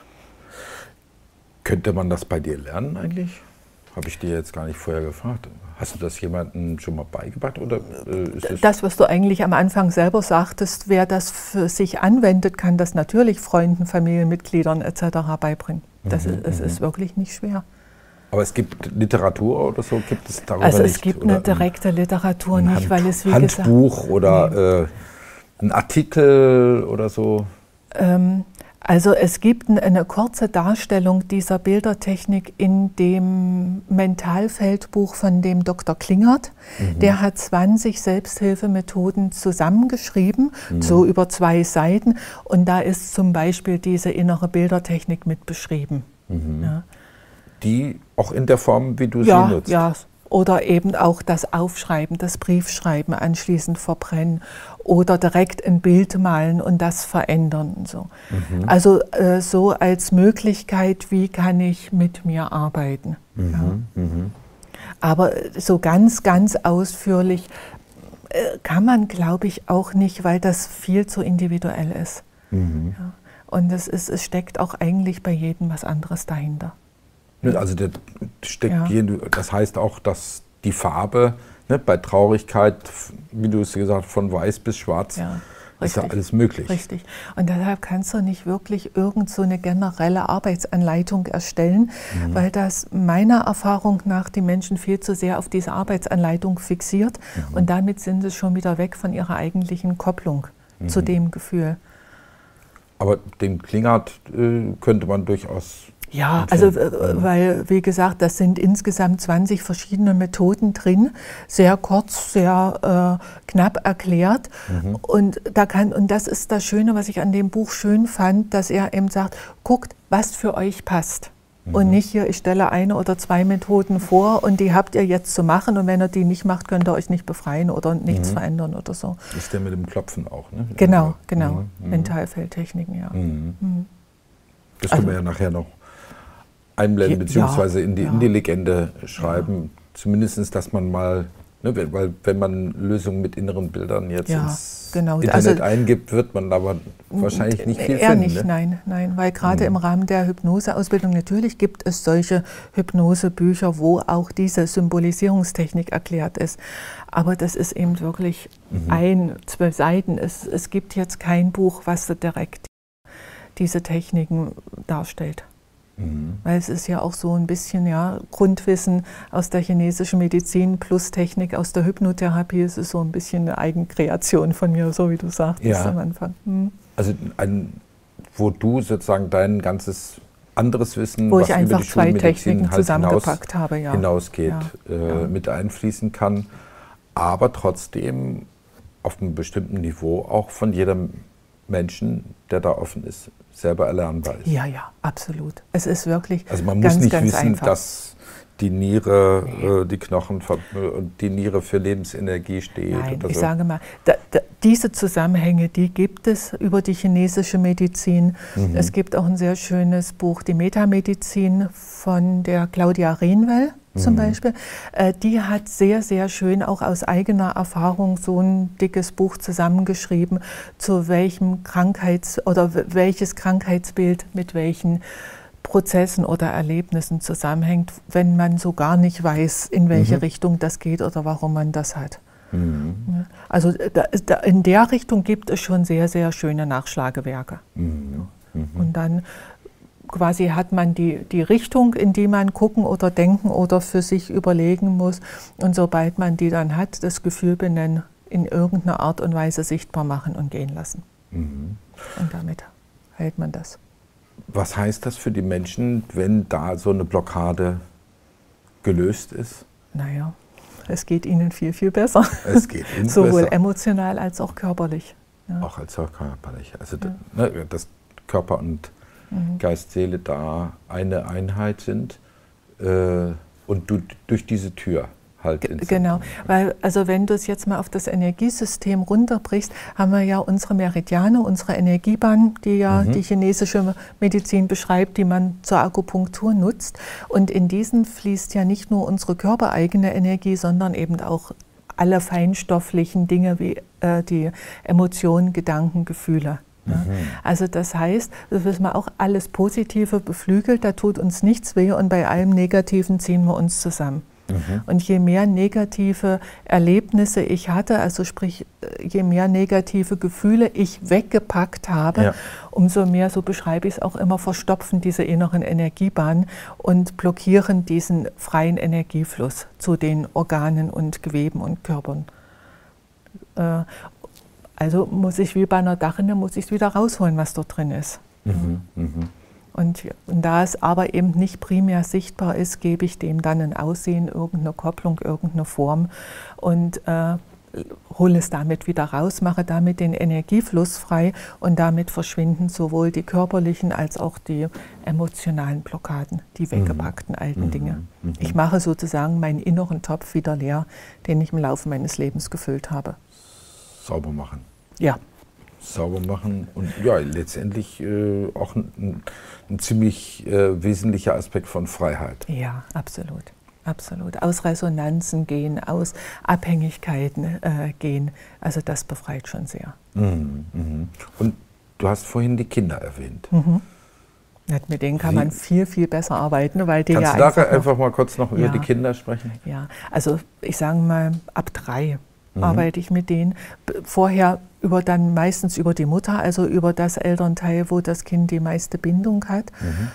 Speaker 1: Könnte man das bei dir lernen eigentlich? Habe ich dir jetzt gar nicht vorher gefragt. Hast du das jemandem schon mal beigebracht? Oder,
Speaker 2: das, was du eigentlich am Anfang selber sagtest, wer das für sich anwendet, kann das natürlich Freunden, Familienmitgliedern etc. beibringen. Es ist wirklich nicht schwer.
Speaker 1: Aber es gibt Literatur oder so, gibt es darüber
Speaker 2: also
Speaker 1: nicht?
Speaker 2: Es gibt eine direkte Literatur nicht, weil es wie
Speaker 1: Handbuch gesagt, oder ein Artikel oder so?
Speaker 2: Also es gibt eine kurze Darstellung dieser Bildertechnik in dem Mentalfeldbuch von dem Dr. Klingert. Der hat 20 Selbsthilfemethoden zusammengeschrieben, so über 2 Seiten. Und da ist zum Beispiel diese innere Bildertechnik mit beschrieben. Ja.
Speaker 1: Die auch in der Form, wie du sie nutzt?
Speaker 2: Ja. Oder eben auch das Aufschreiben, das Briefschreiben, anschließend verbrennen oder direkt ein Bild malen und das verändern. Und so. Also so als Möglichkeit, wie kann ich mit mir arbeiten. Ja. Aber so ganz, ganz ausführlich kann man, glaube ich, auch nicht, weil das viel zu individuell ist. Ja. Und es steckt auch eigentlich bei jedem was anderes dahinter.
Speaker 1: Also das heißt auch, dass die Farbe, ne, bei Traurigkeit, wie du es gesagt hast, von weiß bis schwarz, ist ja alles möglich.
Speaker 2: Richtig. Und deshalb kannst du nicht wirklich irgend so eine generelle Arbeitsanleitung erstellen, weil das meiner Erfahrung nach die Menschen viel zu sehr auf diese Arbeitsanleitung fixiert und damit sind sie schon wieder weg von ihrer eigentlichen Kopplung zu dem Gefühl.
Speaker 1: Aber den Klingert könnte man durchaus...
Speaker 2: Ja, also weil, wie gesagt, das sind insgesamt 20 verschiedene Methoden drin, sehr kurz, sehr knapp erklärt. Und das ist das Schöne, was ich an dem Buch schön fand, dass er eben sagt, guckt, was für euch passt. Und nicht hier, ich stelle 1 oder 2 Methoden vor und die habt ihr jetzt zu machen und wenn ihr die nicht macht, könnt ihr euch nicht befreien oder nichts verändern oder so.
Speaker 1: Das ist der mit dem Klopfen auch, ne?
Speaker 2: Genau. Mentalfeldtechniken, ja.
Speaker 1: Das können wir ja nachher noch einblenden, beziehungsweise in die Legende schreiben. Zumindest, dass man mal, ne, weil wenn man Lösungen mit inneren Bildern jetzt ins Internet eingibt, wird man aber wahrscheinlich nicht viel finden.
Speaker 2: Nicht, ne? Nein, weil gerade im Rahmen der Hypnoseausbildung natürlich gibt es solche Hypnosebücher, wo auch diese Symbolisierungstechnik erklärt ist. Aber das ist eben wirklich 12 Seiten. Es gibt jetzt kein Buch, was direkt diese Techniken darstellt. Weil es ist ja auch so ein bisschen Grundwissen aus der chinesischen Medizin plus Technik aus der Hypnotherapie. Es ist so ein bisschen eine Eigenkreation von mir, so wie du sagtest am Anfang.
Speaker 1: Also wo du sozusagen dein ganzes anderes Wissen,
Speaker 2: wo ich einfach 2 Techniken
Speaker 1: halt
Speaker 2: zusammengepackt habe,
Speaker 1: hinausgeht, mit einfließen kann, aber trotzdem auf einem bestimmten Niveau auch von jedem Menschen, der da offen ist, selber erlernbar ist.
Speaker 2: Ja, absolut. Es ist wirklich
Speaker 1: also man muss nicht wissen,
Speaker 2: einfach,
Speaker 1: dass die Niere, die Knochen und die Niere für Lebensenergie steht.
Speaker 2: Nein,
Speaker 1: oder
Speaker 2: ich
Speaker 1: so.
Speaker 2: sage mal, diese Zusammenhänge, die gibt es über die chinesische Medizin. Es gibt auch ein sehr schönes Buch, die Metamedizin von der Claudia Rehnwell zum Beispiel. Die hat sehr, sehr schön auch aus eigener Erfahrung so ein dickes Buch zusammengeschrieben, zu welchem welches Krankheitsbild mit welchen Prozessen oder Erlebnissen zusammenhängt, wenn man so gar nicht weiß, in welche Richtung das geht oder warum man das hat. Also in der Richtung gibt es schon sehr, sehr schöne Nachschlagewerke. Und dann quasi hat man die Richtung, in die man gucken oder denken oder für sich überlegen muss. Und sobald man die dann hat, das Gefühl benennen, in irgendeiner Art und Weise sichtbar machen und gehen lassen. Und damit hält man das.
Speaker 1: Was heißt das für die Menschen, wenn da so eine Blockade gelöst ist?
Speaker 2: Naja, es geht ihnen viel, viel besser.
Speaker 1: Es geht ihnen
Speaker 2: sowohl
Speaker 1: besser.
Speaker 2: Emotional als auch körperlich. Ja.
Speaker 1: Auch als auch körperlich. Also dass Körper und Geist, Seele da eine Einheit sind und du durch diese Tür halt ins
Speaker 2: Genau, weil also wenn du es jetzt mal auf das Energiesystem runterbrichst, haben wir ja unsere Meridiane, unsere Energiebahnen, die die chinesische Medizin beschreibt, die man zur Akupunktur nutzt. Und in diesen fließt ja nicht nur unsere körpereigene Energie, sondern eben auch alle feinstofflichen Dinge wie die Emotionen, Gedanken, Gefühle. Ja. Also das heißt, das wissen wir auch, alles Positive beflügelt, da tut uns nichts weh und bei allem Negativen ziehen wir uns zusammen. Und je mehr negative Erlebnisse ich hatte, also sprich, je mehr negative Gefühle ich weggepackt habe, umso mehr, so beschreibe ich es auch immer, verstopfen diese inneren Energiebahnen und blockieren diesen freien Energiefluss zu den Organen und Geweben und Körpern. Also muss ich wie bei einer Dachrinne, muss ich es wieder rausholen, was dort drin ist. Und da es aber eben nicht primär sichtbar ist, gebe ich dem dann ein Aussehen, irgendeine Kopplung, irgendeine Form und hole es damit wieder raus, mache damit den Energiefluss frei und damit verschwinden sowohl die körperlichen als auch die emotionalen Blockaden, die weggepackten alten Dinge. Ich mache sozusagen meinen inneren Topf wieder leer, den ich im Laufe meines Lebens gefüllt habe.
Speaker 1: Sauber machen.
Speaker 2: Ja.
Speaker 1: Sauber machen und ja, letztendlich auch ein ziemlich wesentlicher Aspekt von Freiheit.
Speaker 2: Ja, absolut. Absolut. Aus Resonanzen gehen, aus Abhängigkeiten gehen. Also das befreit schon sehr.
Speaker 1: Und du hast vorhin die Kinder erwähnt.
Speaker 2: Mit denen kann man viel, viel besser arbeiten, weil die
Speaker 1: Kannst
Speaker 2: ja
Speaker 1: du da einfach mal kurz noch über die Kinder sprechen?
Speaker 2: Ja, also ich sage mal, ab 3 arbeite ich mit denen. Vorher meistens über die Mutter, also über das Elternteil, wo das Kind die meiste Bindung hat.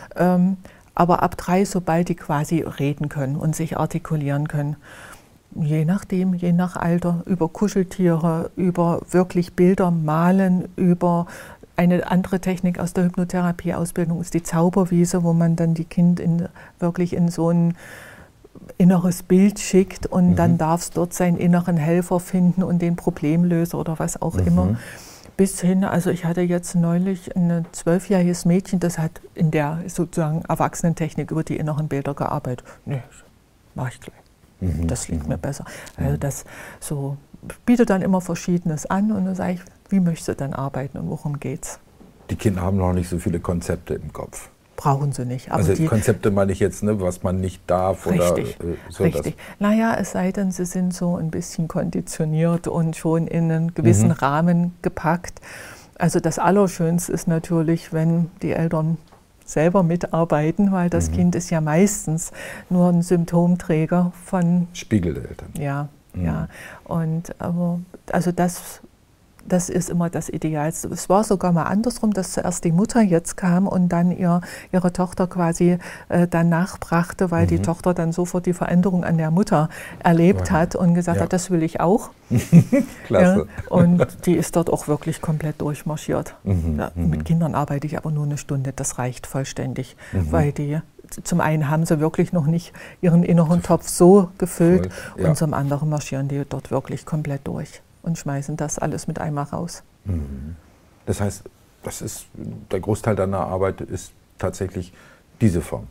Speaker 2: Aber ab 3, sobald die quasi reden können und sich artikulieren können, je nachdem, je nach Alter, über Kuscheltiere, über wirklich Bilder malen, über eine andere Technik aus der Hypnotherapie-Ausbildung ist die Zauberwiese, wo man dann die Kind wirklich in so ein inneres Bild schickt und dann darf es dort seinen inneren Helfer finden und den Problemlöser oder was auch immer. Bis hin, also ich hatte jetzt neulich ein 12-jähriges Mädchen, das hat in der sozusagen Erwachsenentechnik über die inneren Bilder gearbeitet. Nee, mache ich gleich. Das liegt mir besser. Also das so bietet dann immer Verschiedenes an und dann sage ich, wie möchtest du dann arbeiten und worum geht's?
Speaker 1: Die Kinder haben noch nicht so viele Konzepte im Kopf.
Speaker 2: Brauchen sie nicht.
Speaker 1: Aber also die Konzepte meine ich jetzt, ne, was man nicht darf
Speaker 2: richtig,
Speaker 1: oder so.
Speaker 2: Richtig. Naja, es sei denn, sie sind so ein bisschen konditioniert und schon in einen gewissen Rahmen gepackt. Also das Allerschönste ist natürlich, wenn die Eltern selber mitarbeiten, weil das Kind ist ja meistens nur ein Symptomträger von
Speaker 1: Spiegel der Eltern.
Speaker 2: Ja, ja. Und aber also das ist immer das Idealste. Es war sogar mal andersrum, dass zuerst die Mutter jetzt kam und dann ihre Tochter quasi dann nachbrachte, weil die Tochter dann sofort die Veränderung an der Mutter erlebt hat und gesagt hat, das will ich auch.
Speaker 1: Klasse.
Speaker 2: Ja, und die ist dort auch wirklich komplett durchmarschiert. Mit Kindern arbeite ich aber nur eine Stunde, das reicht vollständig, weil die zum einen haben sie wirklich noch nicht ihren inneren Topf so gefüllt und zum anderen marschieren die dort wirklich komplett durch und schmeißen das alles mit einmal raus.
Speaker 1: Das heißt, das ist, der Großteil deiner Arbeit ist tatsächlich diese Form?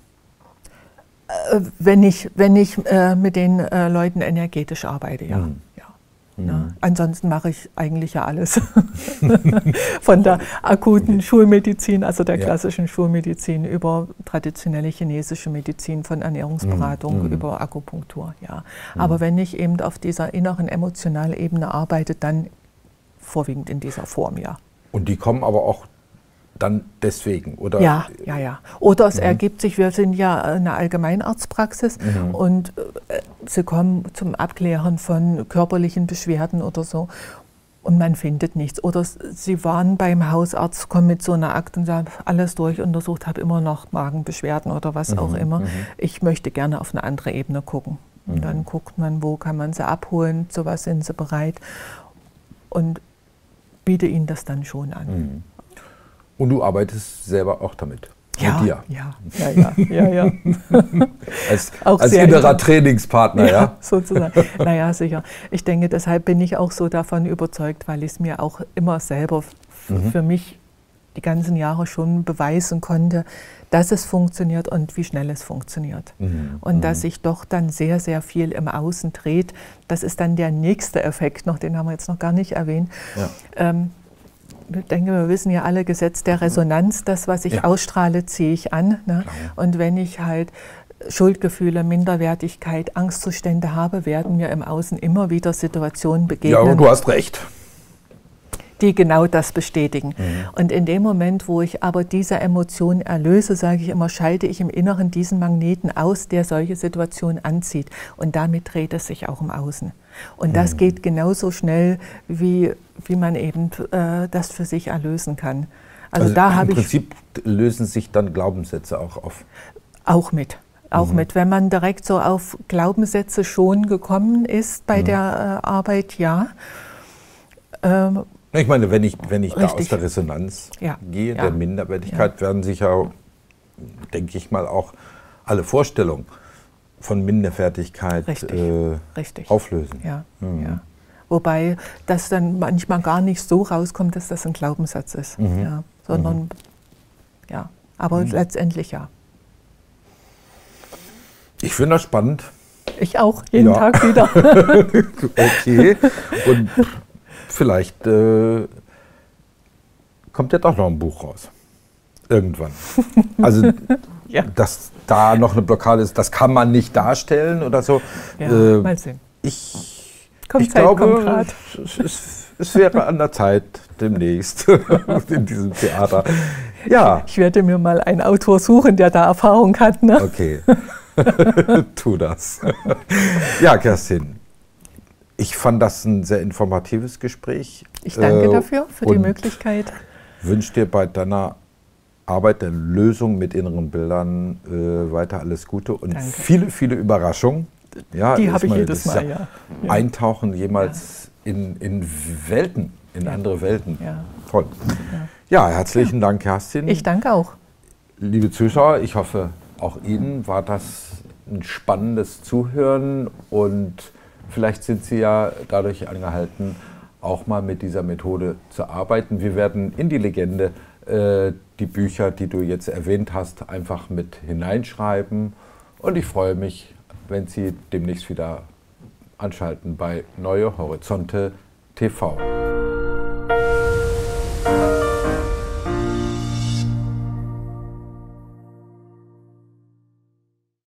Speaker 2: Wenn ich mit den Leuten energetisch arbeite, ja. Ja. Ansonsten mache ich eigentlich ja alles. Von der akuten Schulmedizin, also der klassischen Schulmedizin, über traditionelle chinesische Medizin, von Ernährungsberatung über Akupunktur. Ja. Aber wenn ich eben auf dieser inneren emotionalen Ebene arbeite, dann vorwiegend in dieser Form, ja.
Speaker 1: Und die kommen aber auch dann deswegen, oder?
Speaker 2: Ja. Oder es ergibt sich, wir sind ja eine Allgemeinarztpraxis und sie kommen zum Abklären von körperlichen Beschwerden oder so und man findet nichts. Oder sie waren beim Hausarzt, kommen mit so einer Akte und sagen, alles durchuntersucht, habe immer noch Magenbeschwerden oder was auch immer. Ich möchte gerne auf eine andere Ebene gucken. Und dann guckt man, wo kann man sie abholen, zu was sind sie bereit und biete ihnen das dann schon an.
Speaker 1: Und du arbeitest selber auch damit?
Speaker 2: Ja,
Speaker 1: mit dir?
Speaker 2: Ja.
Speaker 1: als innerer Trainingspartner, ja?
Speaker 2: Sozusagen. Naja, sicher. Ich denke, deshalb bin ich auch so davon überzeugt, weil ich es mir auch immer selber für mich die ganzen Jahre schon beweisen konnte, dass es funktioniert und wie schnell es funktioniert. Und dass sich doch dann sehr, sehr viel im Außen dreht. Das ist dann der nächste Effekt noch, den haben wir jetzt noch gar nicht erwähnt. Ja. Ich denke, wir wissen ja alle, Gesetz der Resonanz, das, was ich ausstrahle, ziehe ich an. Ne? Und wenn ich halt Schuldgefühle, Minderwertigkeit, Angstzustände habe, werden mir im Außen immer wieder Situationen begegnen.
Speaker 1: Ja, und du hast recht.
Speaker 2: Die genau das bestätigen. Und in dem Moment, wo ich aber diese Emotion erlöse, sage ich immer, schalte ich im Inneren diesen Magneten aus, der solche Situationen anzieht. Und damit dreht es sich auch im Außen. Und das geht genauso schnell, wie man eben das für sich erlösen kann. Also da habe ich...
Speaker 1: Im Prinzip lösen sich dann Glaubenssätze auch auf.
Speaker 2: Auch mit. Wenn man direkt so auf Glaubenssätze schon gekommen ist bei der Arbeit, ja.
Speaker 1: Ich meine, wenn ich da aus
Speaker 2: Richtig.
Speaker 1: der Resonanz gehe,
Speaker 2: Ja.
Speaker 1: der Minderwertigkeit, werden sich ja, denke ich mal, auch alle Vorstellungen von Minderwertigkeit
Speaker 2: Richtig.
Speaker 1: auflösen.
Speaker 2: Ja. Ja. Wobei das dann manchmal gar nicht so rauskommt, dass das ein Glaubenssatz ist, ja, sondern ja, aber letztendlich ja.
Speaker 1: Ich finde das spannend.
Speaker 2: Ich auch, jeden Tag wieder.
Speaker 1: Okay. Und vielleicht kommt ja doch noch ein Buch raus. Irgendwann. Also, dass da noch eine Blockade ist, das kann man nicht darstellen oder so.
Speaker 2: Ja, mal sehen.
Speaker 1: Ich glaube, es wäre an der Zeit demnächst in diesem Theater. Ja.
Speaker 2: Ich werde mir mal einen Autor suchen, der da Erfahrung hat. Ne?
Speaker 1: Okay. Tu das. Ja, Kerstin, ich fand das ein sehr informatives Gespräch.
Speaker 2: Ich danke dafür, für die Möglichkeit.
Speaker 1: Wünsche dir bei deiner Arbeit der Lösung mit inneren Bildern weiter alles Gute und viele, viele Überraschungen. Ja,
Speaker 2: die habe ich jedes Mal, ja.
Speaker 1: Eintauchen jemals in Welten, in andere Welten.
Speaker 2: Ja.
Speaker 1: Toll. Ja, herzlichen Dank, Kerstin.
Speaker 2: Ich danke auch.
Speaker 1: Liebe Zuschauer, ich hoffe, auch Ihnen war das ein spannendes Zuhören und vielleicht sind Sie ja dadurch angehalten, auch mal mit dieser Methode zu arbeiten. Wir werden in die Legende die Bücher, die du jetzt erwähnt hast, einfach mit hineinschreiben und ich freue mich, wenn Sie demnächst wieder anschalten bei Neue Horizonte TV.